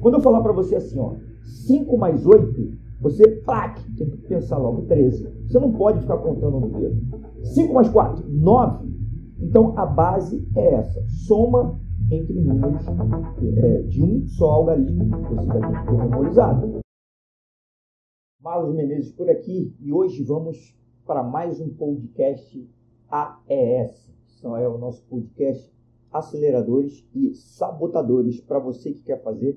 Quando eu falar para você assim, ó, 5 mais 8, você tem que pensar logo 13. Você não pode ficar contando no dedo. 5 mais 4, 9. Então, a base é essa. Soma entre números de um só algarismo. Você já tem que ter memorizado. Marlos Menezes por aqui. E hoje vamos para mais um podcast AES. É o nosso podcast Aceleradores e Sabotadores. Para você que quer fazer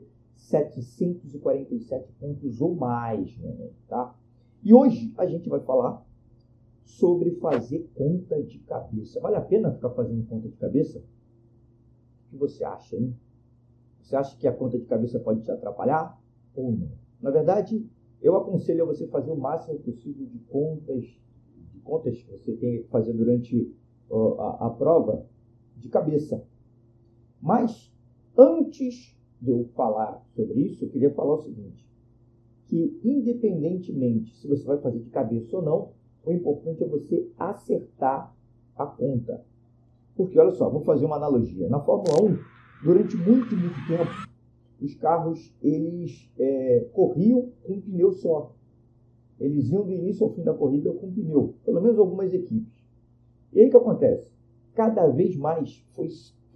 747 pontos ou mais, né, tá? E hoje a gente vai falar sobre fazer conta de cabeça. Vale a pena ficar fazendo conta de cabeça? O que você acha, hein? Você acha que a conta de cabeça pode te atrapalhar ou não? Na verdade, eu aconselho a você fazer o máximo possível de contas que você tem que fazer durante a prova de cabeça. Mas, antes de eu falar sobre isso, eu queria falar o seguinte, que independentemente se você vai fazer de cabeça ou não, o importante é você acertar a conta. Porque, olha só, vou fazer uma analogia. Na Fórmula 1, durante muito tempo, os carros eles corriam com um pneu só. Eles iam do início ao fim da corrida com um pneu, pelo menos algumas equipes. E aí o que acontece? Cada vez mais foi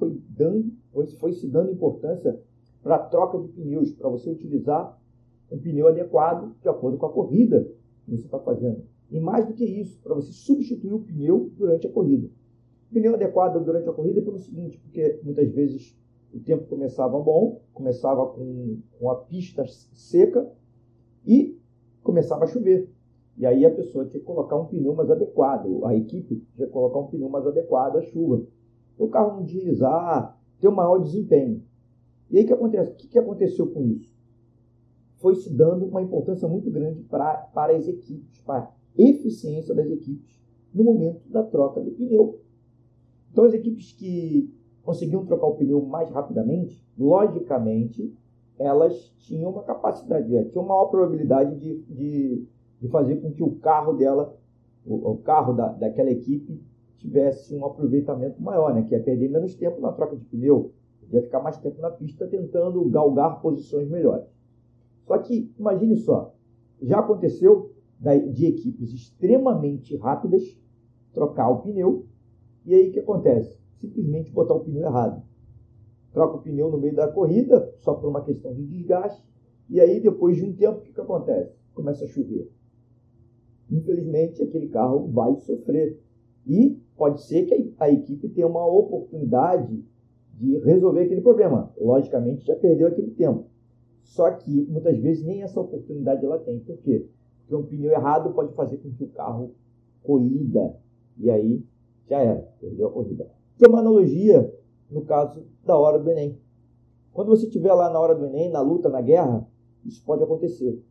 se dando importância para a troca de pneus, para você utilizar um pneu adequado de acordo com a corrida que você está fazendo. E mais do que isso, para você substituir o pneu durante a corrida. O pneu adequado durante a corrida é pelo seguinte, porque muitas vezes o tempo começava bom, começava com a pista seca e começava a chover. E aí a pessoa tinha que colocar um pneu mais adequado, a equipe tinha que colocar um pneu mais adequado à chuva. O carro não deslizar, ter um maior desempenho. E aí o que acontece? O que aconteceu com isso? Foi se dando uma importância muito grande para as equipes, para a eficiência das equipes no momento da troca do pneu. Então as equipes que conseguiam trocar o pneu mais rapidamente, logicamente, elas tinham uma capacidade, tinham uma maior probabilidade de fazer com que o carro dela, o carro daquela equipe, tivesse um aproveitamento maior, né? Que ia perder menos tempo na troca de pneu, ia ficar mais tempo na pista tentando galgar posições melhores. Só que, imagine só, já aconteceu de equipes extremamente rápidas trocar o pneu, e aí o que acontece? Simplesmente botar o pneu errado. Troca o pneu no meio da corrida, só por uma questão de desgaste, e aí depois de um tempo, o que acontece? Começa a chover. Infelizmente, aquele carro vai sofrer. E pode ser que a equipe tenha uma oportunidade de resolver aquele problema. Logicamente, já perdeu aquele tempo. Só que, muitas vezes, nem essa oportunidade ela tem. Por quê? Porque um pneu errado pode fazer com que o carro colida. E aí, já era. Perdeu a corrida. Tem uma analogia no caso da hora do Enem. Quando você estiver lá na hora do Enem, na luta, na guerra, isso pode acontecer.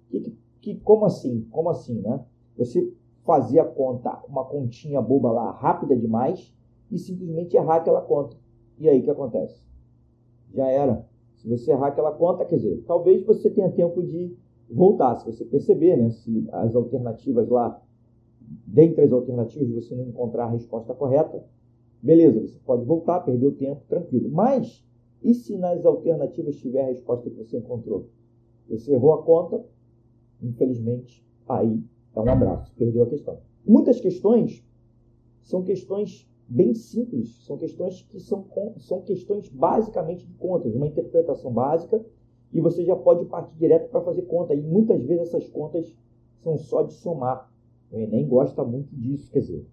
Como assim? Como assim, né? Você fazia uma continha boba lá, rápida demais, e simplesmente errar aquela conta. E aí o que acontece? Já era. Se você errar aquela conta, quer dizer, talvez você tenha tempo de voltar, se você perceber, né? Se as alternativas lá, dentre as alternativas, você não encontrar a resposta correta, beleza, você pode voltar, perder o tempo, tranquilo. Mas, e se nas alternativas tiver a resposta que você encontrou? Você errou a conta, infelizmente, aí é um abraço, perdeu a questão. Muitas questões são questões bem simples, são questões que são questões basicamente de contas, uma interpretação básica, e você já pode partir direto para fazer conta. E muitas vezes essas contas são só de somar. O Enem gosta muito disso, quer dizer,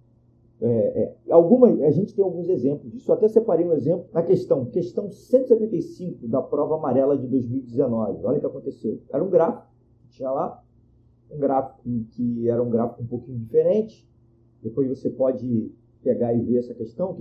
a gente tem alguns exemplos disso. Eu até separei um exemplo na questão 175 da prova amarela de 2019. Olha o que aconteceu. Era um gráfico que tinha lá, um gráfico que era um gráfico um pouquinho diferente. Depois você pode pegar e ver essa questão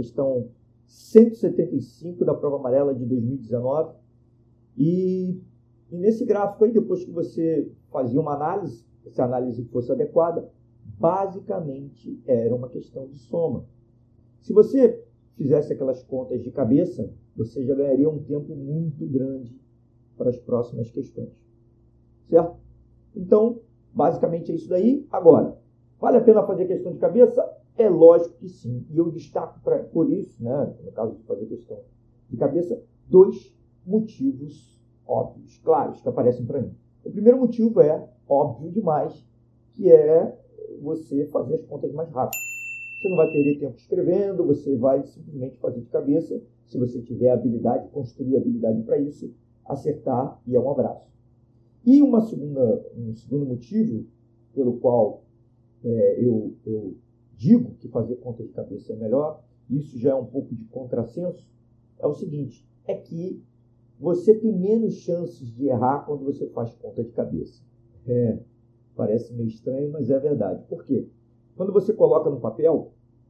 175 da prova amarela de 2019. E nesse gráfico aí, depois que você fazia uma análise, se a análise fosse adequada, basicamente era uma questão de soma. Se você fizesse aquelas contas de cabeça, você já ganharia um tempo muito grande para as próximas questões. Certo? Então, basicamente é isso daí. Agora, vale a pena fazer questão de cabeça? É lógico que sim. E eu destaco por isso, né, no caso de fazer questão de cabeça, 2 motivos óbvios, claros, que aparecem para mim. O primeiro motivo é óbvio demais, que é você fazer as contas mais rápido. Você não vai perder tempo escrevendo, você vai simplesmente fazer de cabeça, se você tiver habilidade, construir habilidade para isso, acertar e é um abraço. E um segundo motivo pelo qual eu digo que fazer conta de cabeça é melhor, isso já é um pouco de contrassenso, é o seguinte, é que você tem menos chances de errar quando você faz conta de cabeça. Parece meio estranho, mas é verdade. Por quê? Quando você coloca no papel,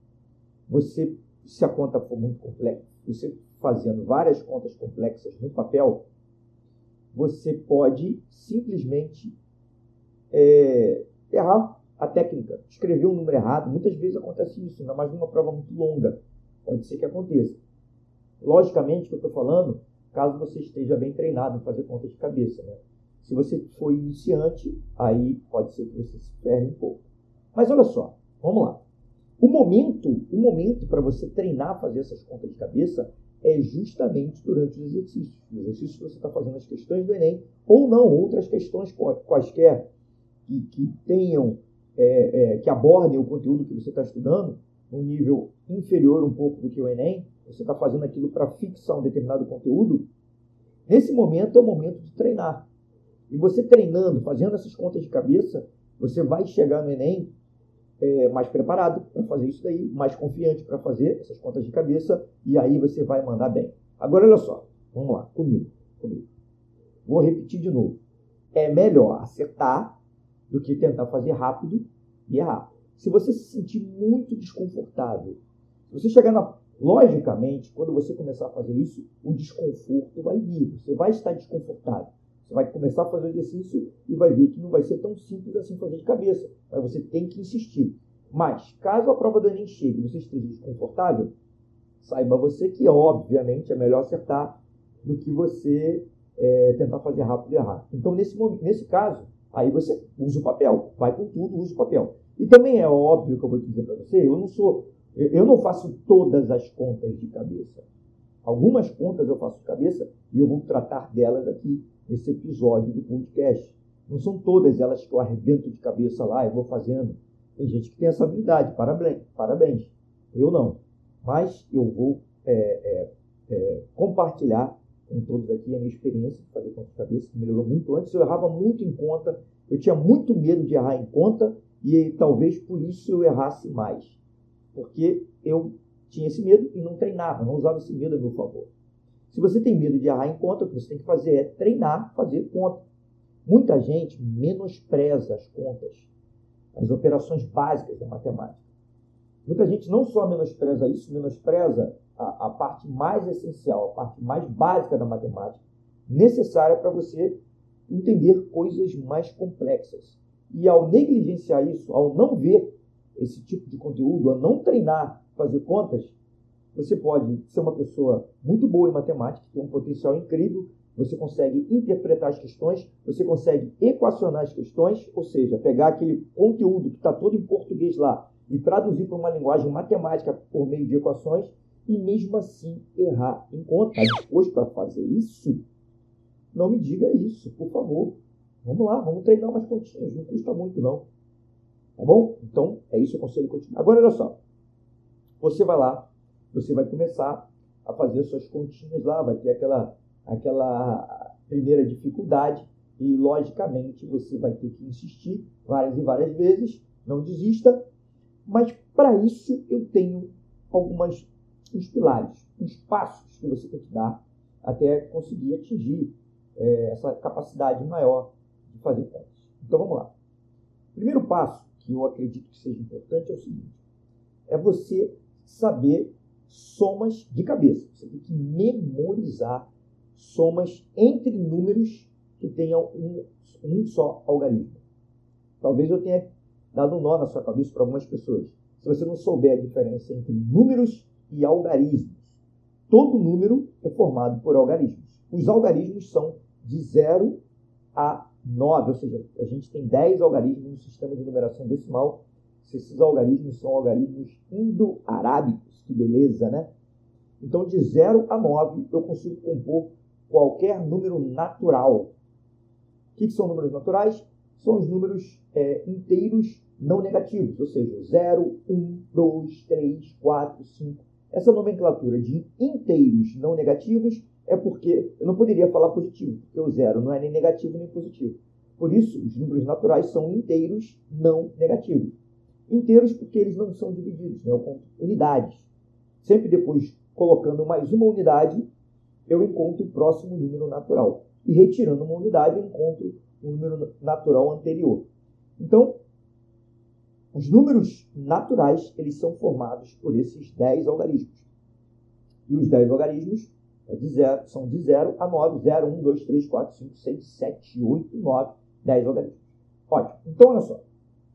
se a conta for muito complexa, você fazendo várias contas complexas no papel, você pode simplesmente errar a técnica, escrever um número errado. Muitas vezes acontece isso, ainda mais numa prova muito longa. Pode ser que aconteça. Logicamente, que eu estou falando, caso você esteja bem treinado em fazer conta de cabeça, né? Se você for iniciante, aí pode ser que você se ferre um pouco. Mas olha só, vamos lá. O momento para você treinar a fazer essas contas de cabeça é justamente durante os exercícios. Os exercícios que você está fazendo as questões do Enem, ou não, outras questões quaisquer que tenham, que abordem o conteúdo que você está estudando, num nível inferior um pouco do que o Enem, você está fazendo aquilo para fixar um determinado conteúdo, nesse momento é o momento de treinar. E você treinando, fazendo essas contas de cabeça, você vai chegar no Enem mais preparado para fazer isso daí, mais confiante para fazer essas contas de cabeça, e aí você vai mandar bem. Agora, olha só, vamos lá, comigo. Vou repetir de novo. É melhor acertar do que tentar fazer rápido e errar. Se você se sentir muito desconfortável, se você chegar na... Logicamente, quando você começar a fazer isso, o desconforto vai vir. Você vai estar desconfortável. Você vai começar a fazer o exercício e vai ver que não vai ser tão simples assim fazer de cabeça. Mas você tem que insistir. Mas, caso a prova do Enem chegue e você esteja desconfortável, saiba você que, obviamente, é melhor acertar do que você tentar fazer rápido e errar. Então, nesse caso, aí você usa o papel. Vai com tudo, usa o papel. E também é óbvio que eu vou dizer para você, eu não faço todas as contas de cabeça. Algumas contas eu faço de cabeça e eu vou tratar delas aqui nesse episódio do podcast. Não são todas elas que eu arrebento de cabeça lá e vou fazendo. Tem gente que tem essa habilidade, parabéns. Eu não. Mas eu vou compartilhar com todos aqui a minha experiência de fazer conta de cabeça, que melhorou muito. Antes eu errava muito em conta, eu tinha muito medo de errar em conta e talvez por isso eu errasse mais. Porque eu tinha esse medo e não treinava, não usava esse medo a meu favor. Se você tem medo de errar em conta, o que você tem que fazer é treinar, fazer conta. Muita gente menospreza as contas, as operações básicas da matemática. Muita gente não só menospreza isso, menospreza a parte mais essencial, a parte mais básica da matemática, necessária para você entender coisas mais complexas. E ao negligenciar isso, ao não ver esse tipo de conteúdo, ao não treinar, fazer contas, você pode ser uma pessoa muito boa em matemática, tem um potencial incrível, você consegue interpretar as questões, você consegue equacionar as questões, ou seja, pegar aquele conteúdo que está todo em português lá e traduzir para uma linguagem matemática por meio de equações e mesmo assim errar em conta. Está disposto a fazer isso? Não me diga isso, por favor. Vamos lá, vamos treinar umas continhas, não custa muito não. Tá bom? Então, é isso o conselho continuo. Agora, olha só. Você vai lá, você vai começar a fazer suas continhas lá, vai ter aquela primeira dificuldade e, logicamente, você vai ter que insistir várias e várias vezes, não desista, mas para isso eu tenho uns pilares, uns passos que você tem que dar até conseguir atingir essa capacidade maior de fazer contas. Então, vamos lá. O primeiro passo, que eu acredito que seja importante, é o seguinte, é você saber somas de cabeça. Você tem que memorizar somas entre números que tenham um só algarismo. Talvez eu tenha dado um nó na sua cabeça para algumas pessoas. Se você não souber a diferença entre números e algarismos, todo número é formado por algarismos. Os algarismos são de 0 a 9, ou seja, a gente tem 10 algarismos no sistema de numeração decimal. Esses algarismos são algarismos indo-arábicos, que beleza, né? Então, de 0 a 9, eu consigo compor qualquer número natural. O que são números naturais? São os números inteiros não negativos, ou seja, 0, 1, 2, 3, 4, 5. Essa nomenclatura de inteiros não negativos é porque eu não poderia falar positivo, porque o 0 não é nem negativo nem positivo. Por isso, os números naturais são inteiros não negativos. Inteiros porque eles não são divididos, né? Eu conto unidades. Sempre depois, colocando mais uma unidade, eu encontro o próximo número natural. E retirando uma unidade, eu encontro o número natural anterior. Então, os números naturais, eles são formados por esses 10 algarismos. E os 10 algarismos são de 0 a 9. 0, 1, 2, 3, 4, 5, 6, 7, 8, 9, 10 algarismos. Ótimo. Então, olha só.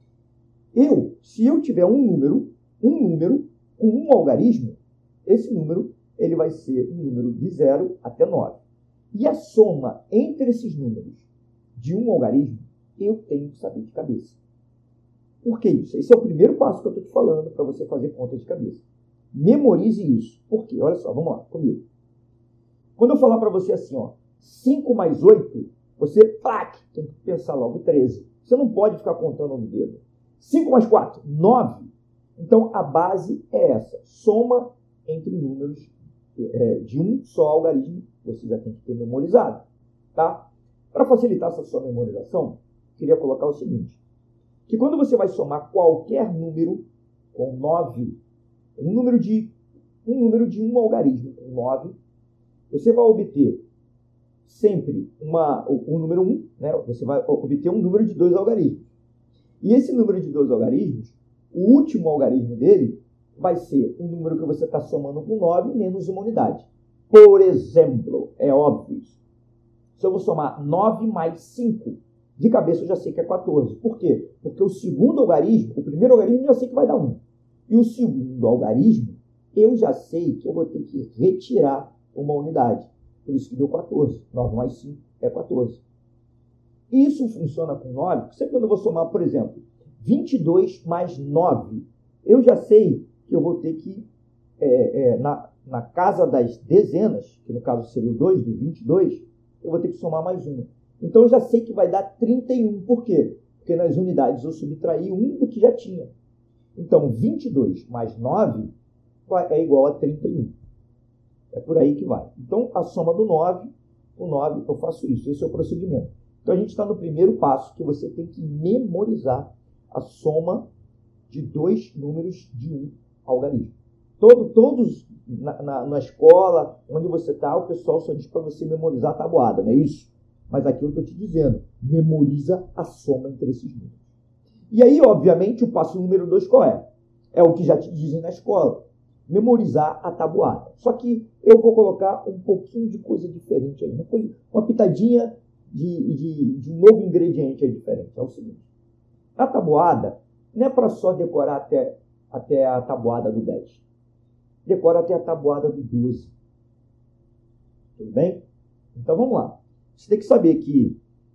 Se eu tiver um número com um algarismo, esse número ele vai ser um número de 0 até 9. E a soma entre esses números de um algarismo, eu tenho que saber de cabeça. Por que isso? Esse é o primeiro passo que eu estou te falando para você fazer conta de cabeça. Memorize isso. Por quê? Olha só, vamos lá, comigo. Quando eu falar para você assim, 5 mais 8, você tem que pensar logo 13. Você não pode ficar contando no dedo. 5 mais 4, 9. Então, a base é essa. Soma entre números de um só algarismo, você já tem que ter memorizado. Tá? Para facilitar essa sua memorização, queria colocar o seguinte. Que quando você vai somar qualquer número com 9, um número de um algarismo com 9, você vai obter sempre o número 1, né? Você vai obter um número de 2 algarismos. E esse número de 2 algarismos, o último algarismo dele vai ser um número que você está somando com 9 menos uma unidade. Por exemplo, é óbvio isso. Se eu vou somar 9 mais 5, de cabeça eu já sei que é 14. Por quê? Porque o segundo algarismo, o primeiro algarismo eu já sei que vai dar 1. E o segundo algarismo, eu já sei que eu vou ter que retirar uma unidade. Por isso que deu 14. 9 mais 5 é 14. Isso funciona com 9, porque sempre quando eu vou somar, por exemplo, 22 mais 9, eu já sei que eu vou ter que, na casa das dezenas, que no caso seria o 2, do 22, eu vou ter que somar mais uma. Então, eu já sei que vai dar 31. Por quê? Porque nas unidades eu subtraí 1 do que já tinha. Então, 22 mais 9 é igual a 31. É por aí que vai. Então, a soma do 9, o 9 eu faço isso. Esse é o procedimento. Então, a gente está no primeiro passo, que você tem que memorizar a soma de 2 números de um algarismo. Todos na escola, onde você está, o pessoal só diz para você memorizar a tabuada, não é isso? Mas aqui eu estou te dizendo, memoriza a soma entre esses números. E aí, obviamente, o passo número 2 qual é? É o que já te dizem na escola. Memorizar a tabuada. Só que eu vou colocar um pouquinho de coisa diferente aí. Uma pitadinha de um novo ingrediente aí diferente. É o seguinte. A tabuada não é para só decorar até a tabuada do 10. Decora até a tabuada do 12. Tudo bem? Então, vamos lá. Você tem que saber que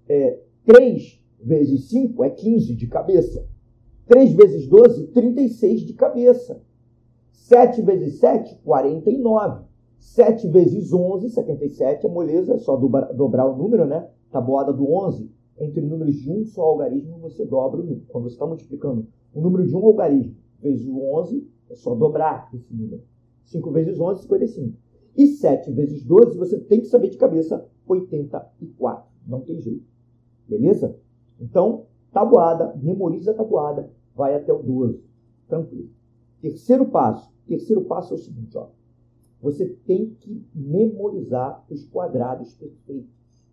3 vezes 5 é 15 de cabeça. 3 vezes 12, 36 de cabeça. 7 vezes 7, 49. 7 vezes 11, 77, é moleza, é só dobrar o número, né? Tabuada do 11, entre números de um só algarismo, você dobra o número. Quando você está multiplicando o número de um algarismo vezes o 11, é só dobrar esse número. 5 vezes 11, 55. E 7 vezes 12, você tem que saber de cabeça, 84. Não tem jeito. Beleza? Então, tabuada, memoriza a tabuada, vai até o 12. Tranquilo. Terceiro passo é o seguinte, ó. Você tem que memorizar os quadrados perfeitos.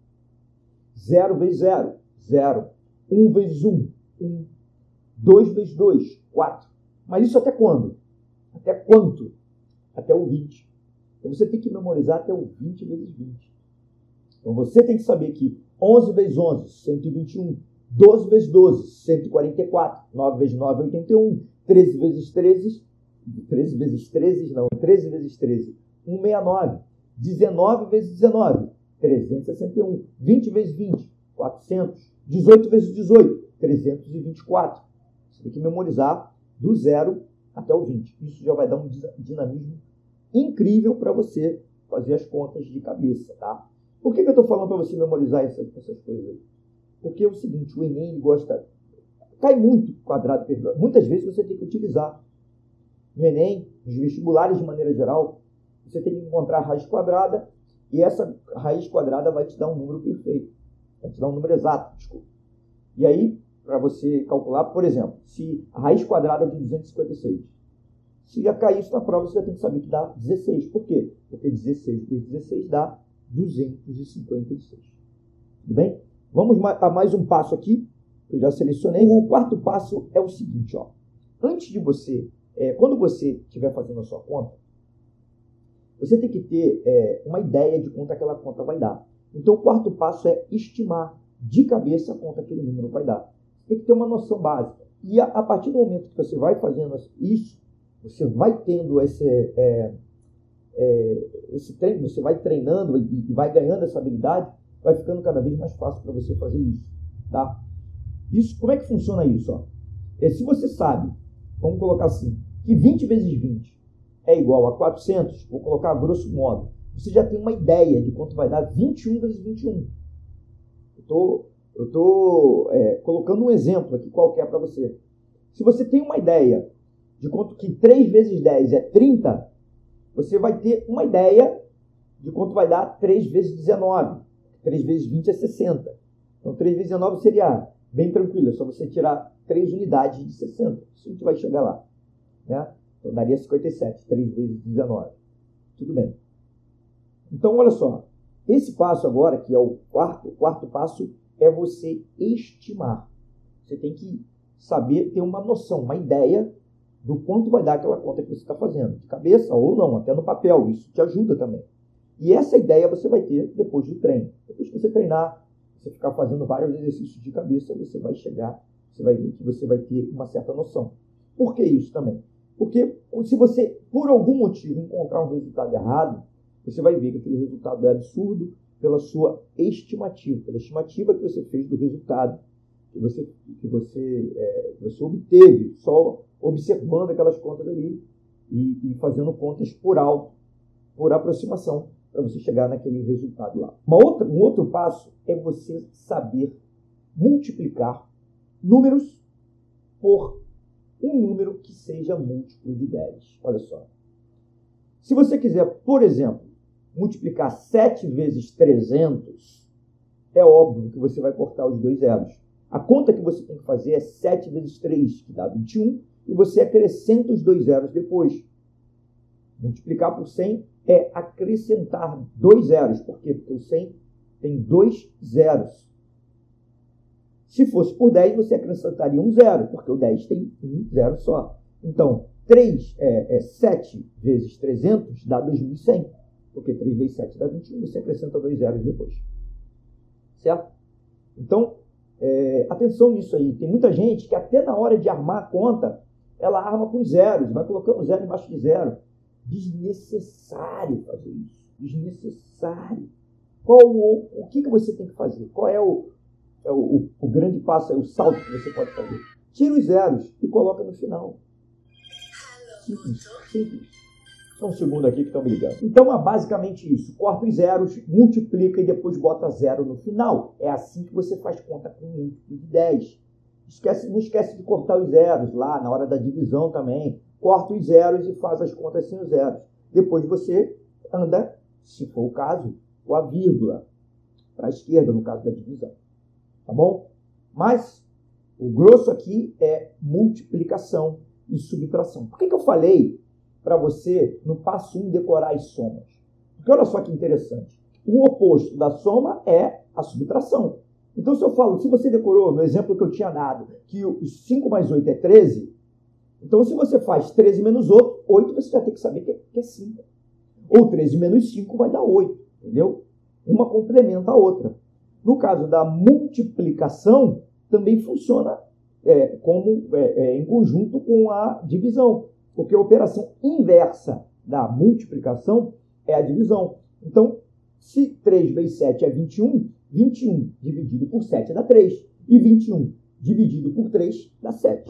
0 vezes 0, 0. 1 vezes 1, 1. 2 vezes 2, 4. Mas isso até quando? Até quanto? Até o 20. Então, você tem que memorizar até o 20 vezes 20. Então, você tem que saber que 11 vezes 11, 121. 12 vezes 12, 144. 9 vezes 9, 81. 13 vezes 13, 13 vezes 13, não, 13 vezes 13, 169. 19 vezes 19, 361. 20 vezes 20, 400. 18 vezes 18, 324. Você tem que memorizar do 0 até o 20. Isso já vai dar um dinamismo incrível para você fazer as contas de cabeça, tá? Por que eu estou falando para você memorizar essas coisas aí? Porque é o seguinte, o Enem gosta... Cai muito quadrado perpétuo. Muitas vezes você tem que utilizar. No Enem, nos vestibulares de maneira geral, você tem que encontrar a raiz quadrada e essa raiz quadrada vai te dar um número perfeito. Vai te dar um número exato, desculpa. E aí, para você calcular, por exemplo, se a raiz quadrada é de 256, se ia cair isso na prova, você já tem que saber que dá 16. Por quê? Porque 16 vezes 16 dá 256. Tudo bem? Vamos a mais um passo aqui, que eu já selecionei. O quarto passo é o seguinte, ó. Antes de você, quando você estiver fazendo a sua conta, você tem que ter uma ideia de quanto aquela conta vai dar. Então, o quarto passo é estimar de cabeça quanto aquele número vai dar. Você tem que ter uma noção básica. E a partir do momento que você vai fazendo isso, você vai tendo esse treino, você vai treinando e vai ganhando essa habilidade, vai ficando cada vez mais fácil para você fazer isso. Tá? Isso, como é que funciona isso? Ó? Se você sabe, vamos colocar assim, que 20 vezes 20 é igual a 400, vou colocar a grosso modo, você já tem uma ideia de quanto vai dar 21 vezes 21. Eu estou colocando um exemplo aqui qualquer para você. Se você tem uma ideia de quanto que 3 vezes 10 é 30, você vai ter uma ideia de quanto vai dar 3 vezes 19. 3 vezes 20 é 60. Então, 3 vezes 19 seria bem tranquilo. É só você tirar 3 unidades de 60. Isso a gente vai chegar lá. Né? Então, daria 57. 3 vezes 19. Tudo bem. Então, olha só. Esse passo agora, que é o quarto passo, é você estimar. Você tem que saber, ter uma noção, uma ideia do quanto vai dar aquela conta que você está fazendo. De cabeça ou não, até no papel. Isso te ajuda também. E essa ideia você vai ter depois do treino. Depois que você treinar, você ficar fazendo vários exercícios de cabeça, você vai chegar, você vai ver que você vai ter uma certa noção. Por que isso também? Porque se você, por algum motivo, encontrar um resultado errado, você vai ver que aquele resultado é absurdo pela sua estimativa, pela estimativa que você fez do resultado que você obteve, só observando aquelas contas ali e fazendo contas por alto, por aproximação, para você chegar naquele resultado lá. Um outro passo é você saber multiplicar números por um número que seja múltiplo de 10. Olha só. Se você quiser, por exemplo, multiplicar 7 vezes 300, é óbvio que você vai cortar os 2 zeros. A conta que você tem que fazer é 7 vezes 3, que dá 21, e você acrescenta os 2 zeros depois. Multiplicar por 100 é acrescentar 2 zeros. Por quê? Porque o 100 tem 2 zeros. Se fosse por 10, você acrescentaria um zero, porque o 10 tem um zero só. Então, 7 vezes 300 dá 2.100, porque 3 vezes 7 dá 21, você acrescenta 2 zeros depois. Certo? Então, atenção nisso aí. Tem muita gente que até na hora de armar a conta, ela arma com zeros, vai colocando zero embaixo de zero. Desnecessário fazer isso. Desnecessário. O que você tem que fazer? Qual é o grande passo, o salto que você pode fazer? Tira os zeros e coloca no final. Simples, simples. Só um segundo aqui que estão me ligando. Então, é basicamente isso. Corta os zeros, multiplica e depois bota zero no final. É assim que você faz conta com um múltiplo de 10. Não esquece de cortar os zeros lá na hora da divisão também. Corta os zeros e faz as contas sem os zeros. Depois você anda, se for o caso, com a vírgula para a esquerda, no caso da divisão. Tá bom? Mas o grosso aqui é multiplicação e subtração. Por que eu falei para você, no passo 1, decorar as somas? Porque olha só que interessante. O oposto da soma é a subtração. Então, se eu falo, se você decorou, no exemplo que eu tinha dado, que o 5 mais 8 é 13, então se você faz 13 menos 8, você já tem que saber que é 5. Ou 13 menos 5 vai dar 8, entendeu? Uma complementa a outra. No caso da multiplicação, também funciona em conjunto com a divisão, porque a operação inversa da multiplicação é a divisão. Então, se 3 vezes 7 é 21, 21 dividido por 7 dá 3, e 21 dividido por 3 dá 7.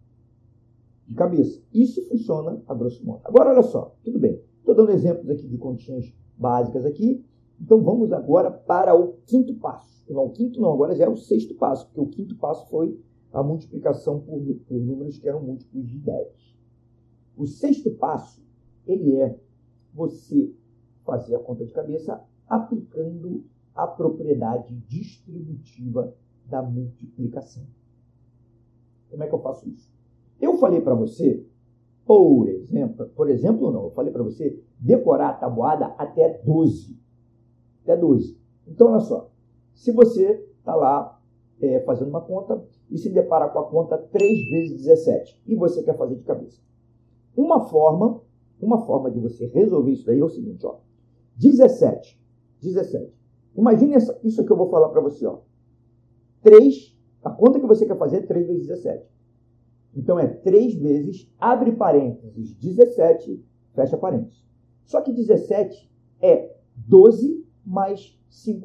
De cabeça. Isso funciona a grosso modo. Agora, olha só, tudo bem. Estou dando exemplos aqui de continhas básicas aqui, Então vamos agora para o quinto passo. Não, o quinto não, agora já é o sexto passo, porque o quinto passo foi a multiplicação por números que eram múltiplos de 10. O sexto passo, ele é você fazer a conta de cabeça aplicando a propriedade distributiva da multiplicação. Como é que eu faço isso? Eu falei para você, por exemplo não, eu falei para você decorar a tabuada até 12. Até 12. Então, olha só, se você está lá fazendo uma conta e se depara com a conta 3 vezes 17 e você quer fazer de cabeça. Uma forma de você resolver isso daí é o seguinte, ó. 17. Imagine isso que eu vou falar para você, ó. 3, a conta que você quer fazer é 3 vezes 17. Então é 3 vezes, abre parênteses, 17, fecha parênteses. Só que 17 é 12 mais 5.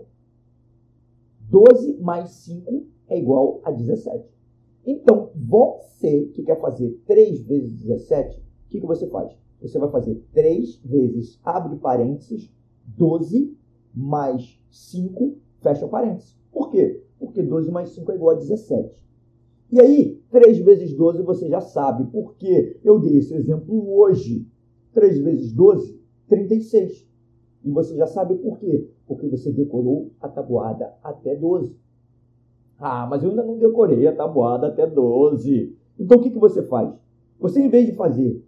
12 mais 5 é igual a 17. Então, você que quer fazer 3 vezes 17, o que você faz? Você vai fazer 3 vezes, abre parênteses, 12 mais 5, fecha parênteses. Por quê? Porque 12 mais 5 é igual a 17. E aí, 3 vezes 12 você já sabe. Por quê? Eu dei esse exemplo hoje. 3 vezes 12, 36. E você já sabe por quê? Porque você decorou a tabuada até 12. Ah, mas eu ainda não decorei a tabuada até 12. Então, o que você faz? Você, em vez de fazer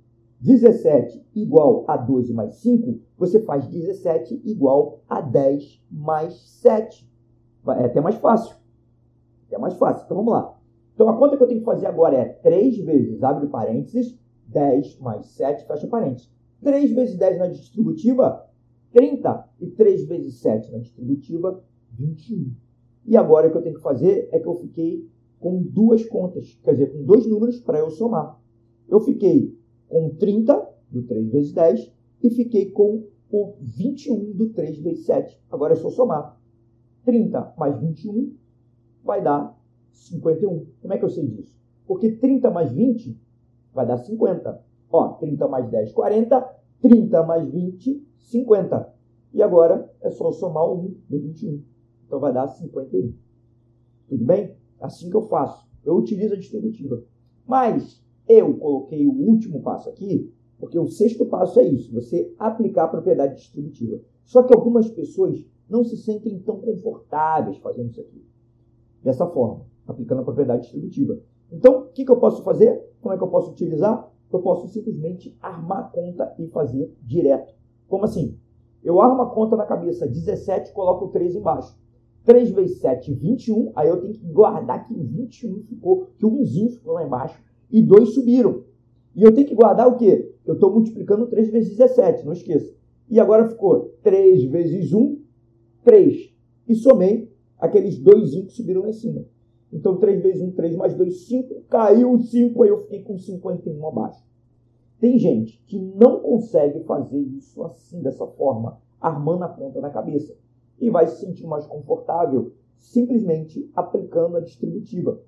17 igual a 12 mais 5, você faz 17 igual a 10 mais 7. É até mais fácil. Então, vamos lá. Então, a conta que eu tenho que fazer agora é 3 vezes, abre parênteses, 10 mais 7, fecha parênteses. 3 vezes 10 na distributiva, 30. E 3 vezes 7 na distributiva, 21. E agora o que eu tenho que fazer é que eu fiquei com duas contas, quer dizer, com dois números para eu somar. Eu fiquei com 30 do 3 vezes 10 e fiquei com o 21 do 3 vezes 7. Agora é só somar. 30 mais 21 vai dar 51. Como é que eu sei disso? Porque 30 mais 20 vai dar 50. Ó, 30 mais 10, 40. 30 mais 20, 50. E agora é só somar o 1 do 21. Então vai dar 51. Tudo bem? Assim que eu faço. Eu utilizo a distributiva. Mas eu coloquei o último passo aqui, porque o sexto passo é isso, você aplicar a propriedade distributiva. Só que algumas pessoas não se sentem tão confortáveis fazendo isso aqui. Dessa forma, aplicando a propriedade distributiva. Então, o que eu posso fazer? Como é que eu posso utilizar? Eu posso simplesmente armar a conta e fazer direto. Como assim? Eu armo a conta na cabeça 17 e coloco o 3 embaixo. 3 vezes 7, 21. Aí eu tenho que guardar que 21 ficou, que o 1zinho ficou lá embaixo e 2 subiram. E eu tenho que guardar o quê? Eu estou multiplicando 3 vezes 17, não esqueça. E agora ficou 3 vezes 1, 3. E somei aqueles 2 que subiram lá em cima. Então 3 vezes 1, 3 mais 2, 5. Caiu o 5, aí eu fiquei com 51 abaixo. Tem gente que não consegue fazer isso assim, dessa forma, armando a conta na cabeça. E vai se sentir mais confortável simplesmente aplicando a distributiva.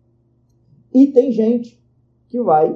E tem gente que vai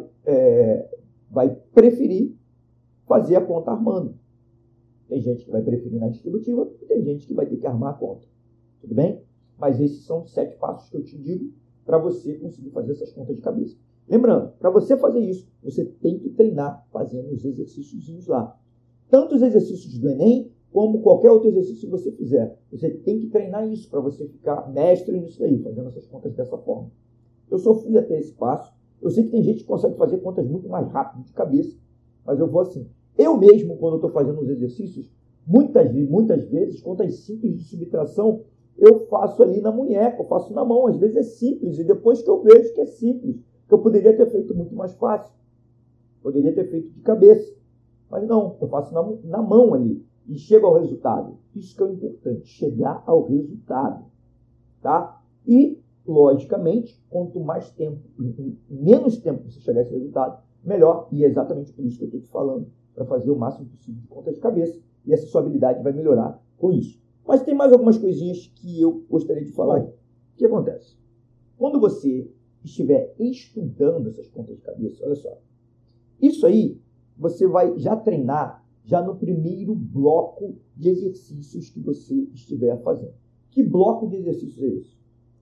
preferir fazer a conta armando. Tem gente que vai preferir na distributiva e tem gente que vai ter que armar a conta. Tudo bem? Mas esses são os 7 passos que eu te digo para você conseguir fazer essas contas de cabeça. Lembrando, para você fazer isso, você tem que treinar fazendo os exercícios lá. Tanto os exercícios do Enem, como qualquer outro exercício que você fizer. Você tem que treinar isso para você ficar mestre nisso daí, fazendo essas contas dessa forma. Eu só fui até esse passo. Eu sei que tem gente que consegue fazer contas muito mais rápido de cabeça, mas eu vou assim. Eu mesmo, quando estou fazendo os exercícios, muitas vezes, contas simples de subtração, eu faço ali na munheca, eu faço na mão. Às vezes é simples, e depois que eu vejo que é simples, que eu poderia ter feito muito mais fácil. Poderia ter feito de cabeça. Mas não, eu faço na mão ali. E chego ao resultado. Isso que é o importante, chegar ao resultado. Tá? E, logicamente, quanto mais tempo, menos tempo você chegar a esse resultado, melhor. E é exatamente por isso que eu estou te falando, para fazer o máximo possível de conta de cabeça. E essa sua habilidade vai melhorar com isso. Mas tem mais algumas coisinhas que eu gostaria de falar aqui. O que acontece? Quando você estiver estudando essas contas de cabeça, olha só. Isso aí, você vai já treinar já no primeiro bloco de exercícios que você estiver fazendo. Que bloco de exercícios é esse?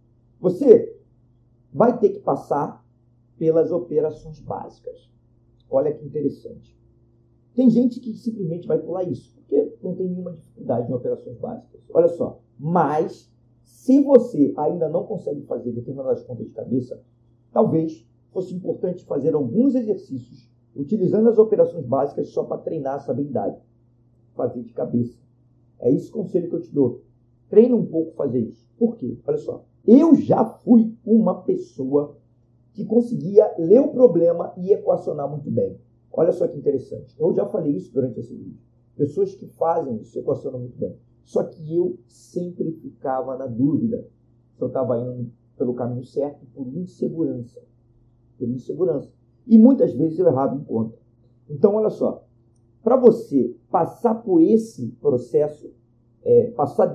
Você vai ter que passar pelas operações básicas. Olha que interessante. Tem gente que simplesmente vai pular isso, porque não tem nenhuma dificuldade em operações básicas. Olha só, mas se você ainda não consegue fazer determinadas contas de cabeça, talvez fosse importante fazer alguns exercícios utilizando as operações básicas só para treinar essa habilidade. Fazer de cabeça. É esse conselho que eu te dou. Treina um pouco fazer isso. Por quê? Olha só. Eu já fui uma pessoa que conseguia ler o problema e equacionar muito bem. Olha só que interessante. Eu já falei isso durante esse vídeo. Pessoas que fazem isso equacionam muito bem. Só que eu sempre ficava na dúvida se eu estava indo pelo caminho certo por insegurança. Por insegurança. E muitas vezes eu errava em conta. Então, olha só. Para você passar por esse processo, passar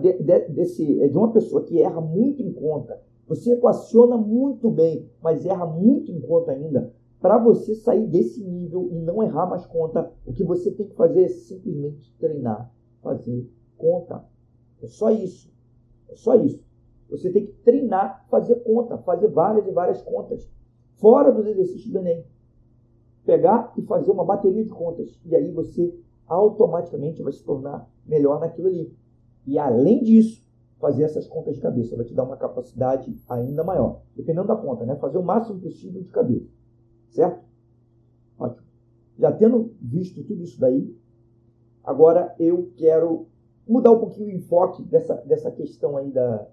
de uma pessoa que erra muito em conta, você equaciona muito bem, mas erra muito em conta ainda, para você sair desse nível e não errar mais conta, o que você tem que fazer é simplesmente treinar, fazer conta. É só isso. É só isso. Você tem que treinar, fazer conta, fazer várias e várias contas, fora dos exercícios do Enem. Pegar e fazer uma bateria de contas. E aí você automaticamente vai se tornar melhor naquilo ali. E além disso, fazer essas contas de cabeça vai te dar uma capacidade ainda maior. Dependendo da conta, né? Fazer o máximo possível de cabeça. Certo? Ótimo. Já tendo visto tudo isso daí, agora eu quero mudar um pouquinho o enfoque dessa questão aí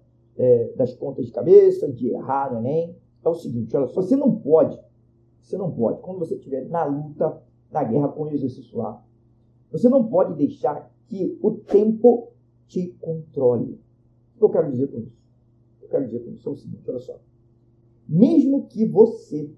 das contas de cabeça, de errar no Enem. É o seguinte, olha só, você não pode, quando você estiver na luta, na guerra com o exercício lá, você não pode deixar que o tempo te controle. O que eu quero dizer com isso? É o seguinte, olha só. Mesmo que você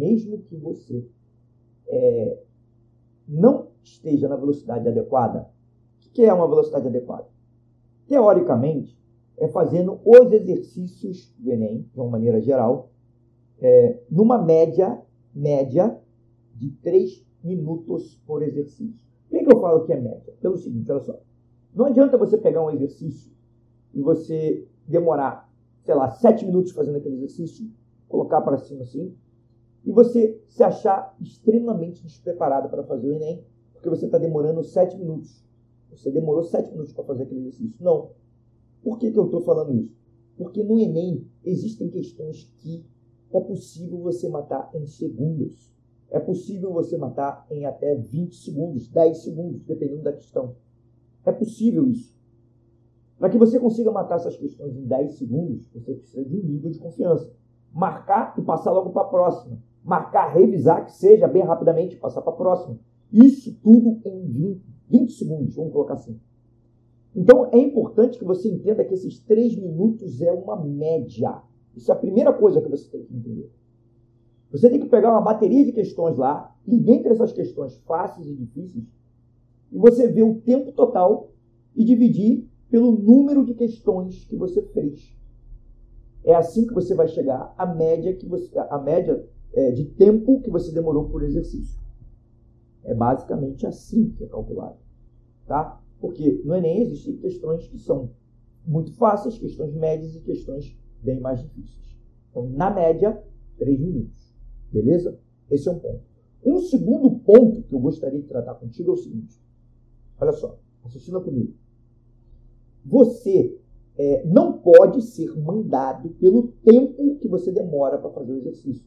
não esteja na velocidade adequada, o que é uma velocidade adequada? Teoricamente, é fazendo os exercícios do Enem, de uma maneira geral, numa média de 3 minutos por exercício. Por que eu falo que é média? Pelo seguinte, olha só. Não adianta você pegar um exercício e você demorar, 7 minutos fazendo aquele exercício, colocar para cima assim, e você se achar extremamente despreparado para fazer o Enem, porque você está demorando 7 minutos. Você demorou 7 minutos para fazer aquele exercício. Não. Por que eu estou falando isso? Porque no Enem existem questões que é possível você matar em segundos. É possível você matar em até 20 segundos, 10 segundos, dependendo da questão. É possível isso. Para que você consiga matar essas questões em 10 segundos, você precisa de um nível de confiança. Marcar e passar logo para a próxima. Marcar, revisar, que seja bem rapidamente, passar para a próxima. Isso tudo em 20 segundos, vamos colocar assim. Então, é importante que você entenda que esses 3 minutos é uma média. Isso é a primeira coisa que você tem que entender. Você tem que pegar uma bateria de questões lá, e dentre essas questões fáceis e difíceis, e você vê o tempo total e dividir pelo número de questões que você fez. É assim que você vai chegar à média de tempo que você demorou por exercício. É basicamente assim que é calculado. Tá? Porque no Enem existem questões que são muito fáceis, questões médias e questões bem mais difíceis. Então, na média, 3 minutos. Beleza? Esse é um ponto. Um segundo ponto que eu gostaria de tratar contigo é o seguinte. Olha só, raciocina comigo. Você não pode ser mandado pelo tempo que você demora para fazer o exercício.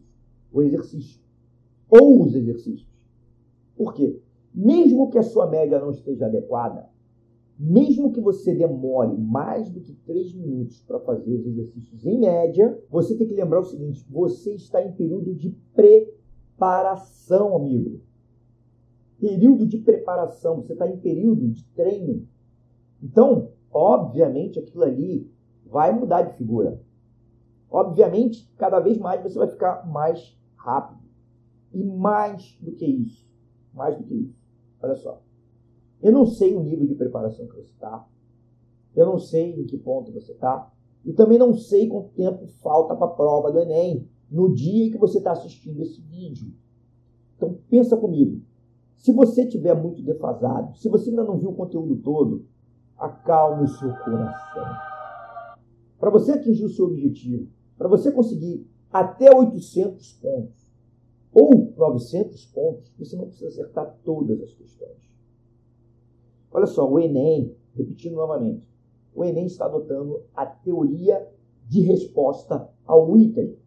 Ou os exercícios. Por quê? Mesmo que a sua média não esteja adequada, mesmo que você demore mais do que 3 minutos para fazer os exercícios em média, você tem que lembrar o seguinte, você está em período de preparação, amigo. Período de preparação, você está em período de treino. Então, obviamente, aquilo ali vai mudar de figura. Obviamente, cada vez mais você vai ficar mais rápido. E mais do que isso, olha só. Eu não sei o nível de preparação que você está. Eu não sei em que ponto você está. E também não sei quanto tempo falta para a prova do Enem no dia em que você está assistindo esse vídeo. Então, pensa comigo. Se você estiver muito defasado, se você ainda não viu o conteúdo todo, acalme o seu coração. Para você atingir o seu objetivo, para você conseguir até 800 pontos ou 900 pontos, você não precisa acertar todas as questões. Olha só, o Enem, repetindo novamente, o Enem está adotando a teoria de resposta ao item.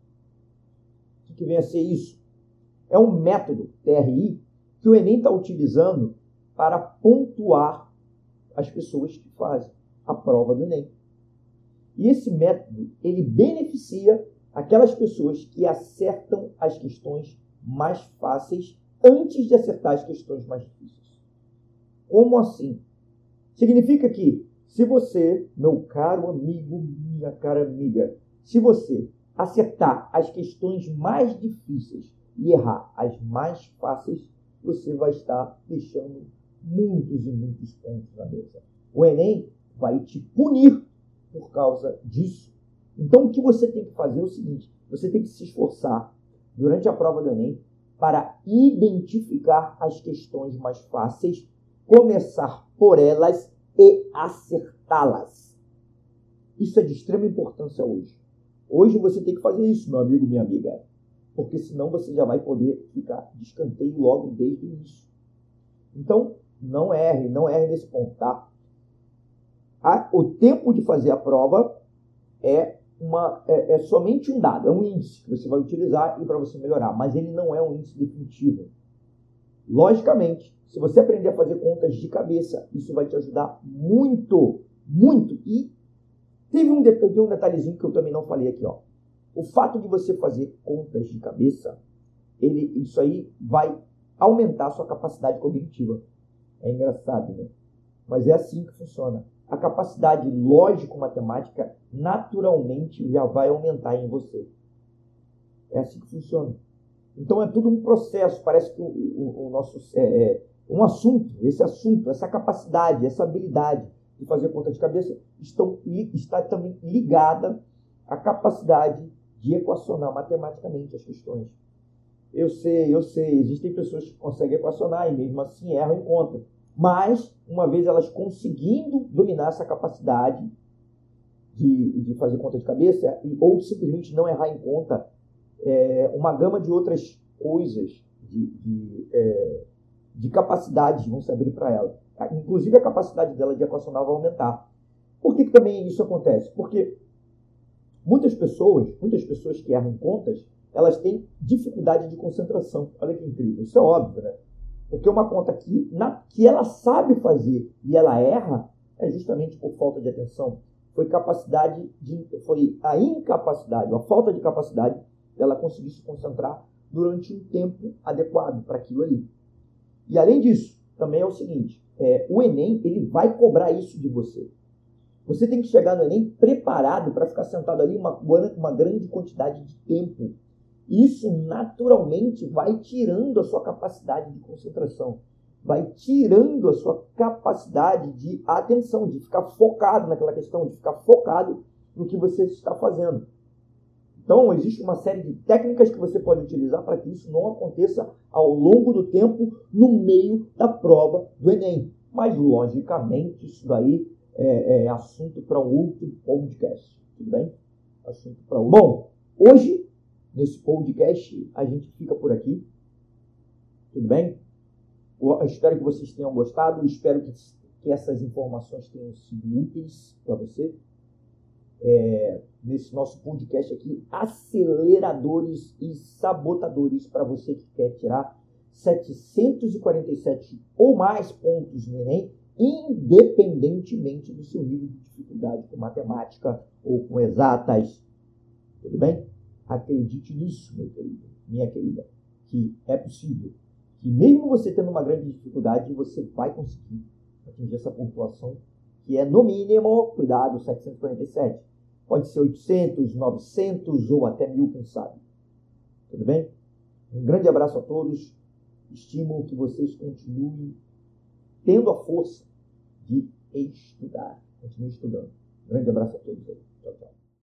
O que vem a ser isso? É um método, TRI, que o Enem está utilizando para pontuar as pessoas que fazem a prova do Enem. E esse método, ele beneficia aquelas pessoas que acertam as questões mais fáceis antes de acertar as questões mais difíceis. Como assim? Significa que se você, meu caro amigo, minha cara amiga, se você acertar as questões mais difíceis e errar as mais fáceis, você vai estar deixando muitos e muitos pontos na mesa. O Enem vai te punir por causa disso. Então, o que você tem que fazer é o seguinte: você tem que se esforçar durante a prova do Enem para identificar as questões mais fáceis, começar por elas e acertá-las. Isso é de extrema importância hoje. Hoje você tem que fazer isso, meu amigo, minha amiga, porque senão você já vai poder ficar de escanteio logo desde o início. Então, não erre nesse ponto, tá? O tempo de fazer a prova é somente um dado, é um índice que você vai utilizar para você melhorar, mas ele não é um índice definitivo. Logicamente, se você aprender a fazer contas de cabeça, isso vai te ajudar muito, muito. E tem um detalhezinho que eu também não falei aqui, ó. O fato de você fazer contas de cabeça, isso aí vai aumentar a sua capacidade cognitiva. É engraçado, né? Mas é assim que funciona. A capacidade lógico-matemática naturalmente já vai aumentar em você. É assim que funciona. Então é tudo um processo. Parece que o nosso um assunto, essa capacidade, essa habilidade de fazer conta de cabeça está também ligada à capacidade de equacionar matematicamente as questões. Eu sei, existem pessoas que conseguem equacionar e mesmo assim erram em conta. Mas, uma vez elas conseguindo dominar essa capacidade de fazer conta de cabeça, ou simplesmente não errar em conta, uma gama de outras coisas, de capacidades vão se abrir para ela. Inclusive a capacidade dela de equacionar vai aumentar. Por que também isso acontece? Porque muitas pessoas que erram em contas, elas têm dificuldade de concentração. Olha que incrível, isso é óbvio, né? Porque uma conta que ela sabe fazer e ela erra é justamente por falta de atenção. Foi a incapacidade, a falta de capacidade dela conseguir se concentrar durante um tempo adequado para aquilo ali. E além disso, também é o seguinte, o Enem ele vai cobrar isso de você. Você tem que chegar no Enem preparado para ficar sentado ali uma grande quantidade de tempo. Isso naturalmente vai tirando a sua capacidade de concentração, vai tirando a sua capacidade de atenção, de ficar focado naquela questão, de ficar focado no que você está fazendo. Então, existe uma série de técnicas que você pode utilizar para que isso não aconteça ao longo do tempo no meio da prova do Enem. Mas, logicamente, isso daí é assunto para um outro podcast, tudo bem? Assunto para outro. Bom, hoje nesse podcast, a gente fica por aqui. Tudo bem? Eu espero que vocês tenham gostado. Espero que essas informações tenham sido úteis para você. Nesse nosso podcast aqui, aceleradores e sabotadores para você que quer tirar 747 ou mais pontos no Enem, independentemente do seu nível de dificuldade com matemática ou com exatas. Tudo bem? Acredite nisso, meu querido, minha querida, que é possível. Que mesmo você tendo uma grande dificuldade, você vai conseguir atingir essa pontuação, que é no mínimo, cuidado, 747. Pode ser 800, 900 ou até 1000, quem sabe. Tudo bem? Um grande abraço a todos. Estimo que vocês continuem tendo a força de estudar. Continue estudando. Um grande abraço a todos aí. Tchau, tchau.